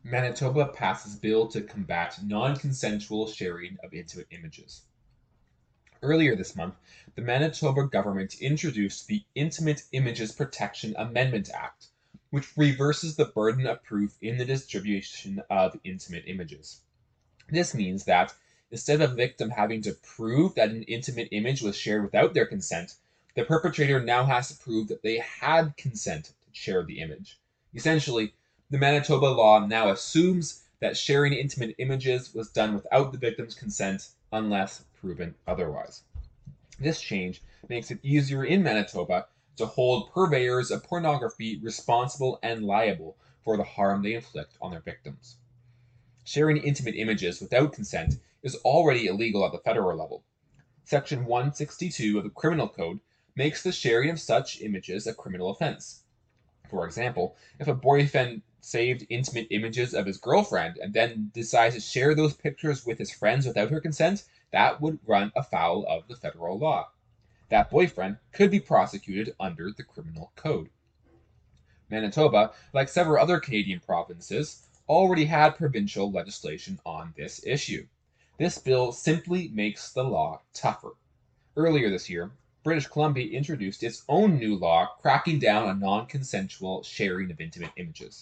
Manitoba passes bill to combat non-consensual sharing of intimate images. Earlier this month, the Manitoba government introduced the Intimate Images Protection Amendment Act, which reverses the burden of proof in the distribution of intimate images. This means that instead of a victim having to prove that an intimate image was shared without their consent, the perpetrator now has to prove that they had consent to share the image. Essentially, the Manitoba law now assumes that sharing intimate images was done without the victim's consent unless proven otherwise. This change makes it easier in Manitoba to hold purveyors of pornography responsible and liable for the harm they inflict on their victims. Sharing intimate images without consent is already illegal at the federal level. Section 162 of the Criminal Code makes the sharing of such images a criminal offense. For example, if a boyfriend saved intimate images of his girlfriend and then decides to share those pictures with his friends without her consent, that would run afoul of the federal law. That boyfriend could be prosecuted under the Criminal Code. Manitoba, like several other Canadian provinces, already had provincial legislation on this issue. This bill simply makes the law tougher. Earlier this year, British Columbia introduced its own new law cracking down on non-consensual sharing of intimate images.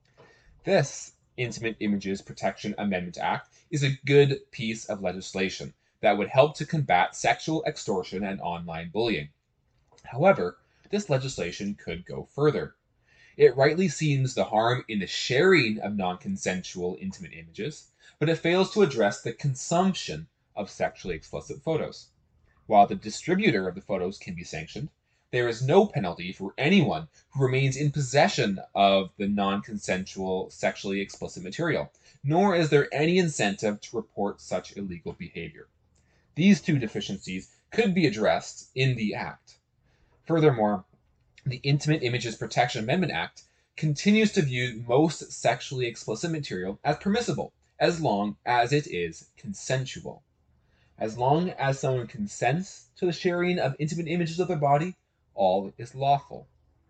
This Intimate Images Protection Amendment Act is a good piece of legislation that would help to combat sexual extortion and online bullying. However, this legislation could go further. It rightly sees the harm in the sharing of non-consensual intimate images, but it fails to address the consumption of sexually explicit photos. While the distributor of the photos can be sanctioned, there is no penalty for anyone who remains in possession of the non-consensual sexually explicit material, nor is there any incentive to report such illegal behavior. These two deficiencies could be addressed in the Act. Furthermore, the Intimate Images Protection Amendment Act continues to view most sexually explicit material as permissible, as long as it is consensual. As long as someone consents to the sharing of intimate images of their body, all is lawful.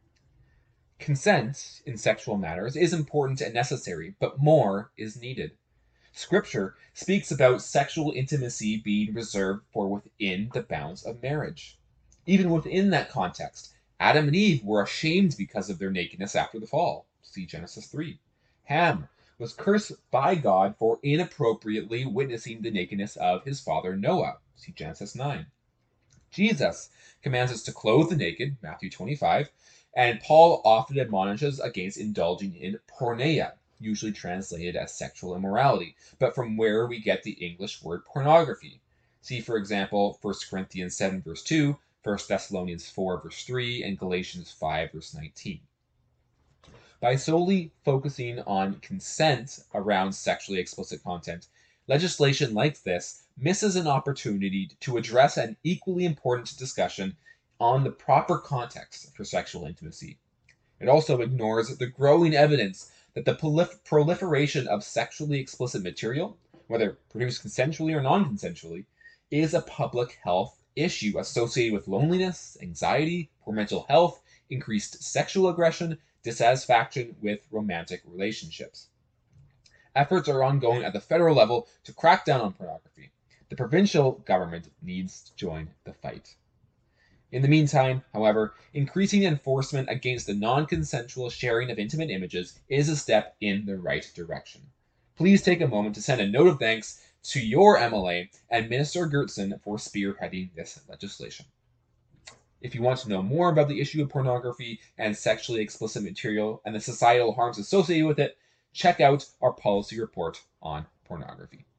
Consent in sexual matters is important and necessary, but more is needed. Scripture speaks about sexual intimacy being reserved for within the bounds of marriage. Even within that context, Adam and Eve were ashamed because of their nakedness after the fall. See Genesis 3. Ham was cursed by God for inappropriately witnessing the nakedness of his father Noah. See Genesis 9. Jesus commands us to clothe the naked, Matthew 25, and Paul often admonishes against indulging in porneia, usually translated as sexual immorality, but from where we get the English word pornography. See, for example, 1 Corinthians 7, verse 2, 1 Thessalonians 4, verse 3, and Galatians 5, verse 19. By solely focusing on consent around sexually explicit content, legislation like this misses an opportunity to address an equally important discussion on the proper context for sexual intimacy. It also ignores the growing evidence that the proliferation of sexually explicit material, whether produced consensually or non consensually, is a public health issue associated with loneliness, anxiety, poor mental health, increased sexual aggression, dissatisfaction with romantic relationships. Efforts are ongoing at the federal level to crack down on pornography. The provincial government needs to join the fight. In the meantime, however, increasing enforcement against the non-consensual sharing of intimate images is a step in the right direction. Please take a moment to send a note of thanks to your MLA and Minister Gertson for spearheading this legislation. If you want to know more about the issue of pornography and sexually explicit material and the societal harms associated with it, check out our policy report on pornography.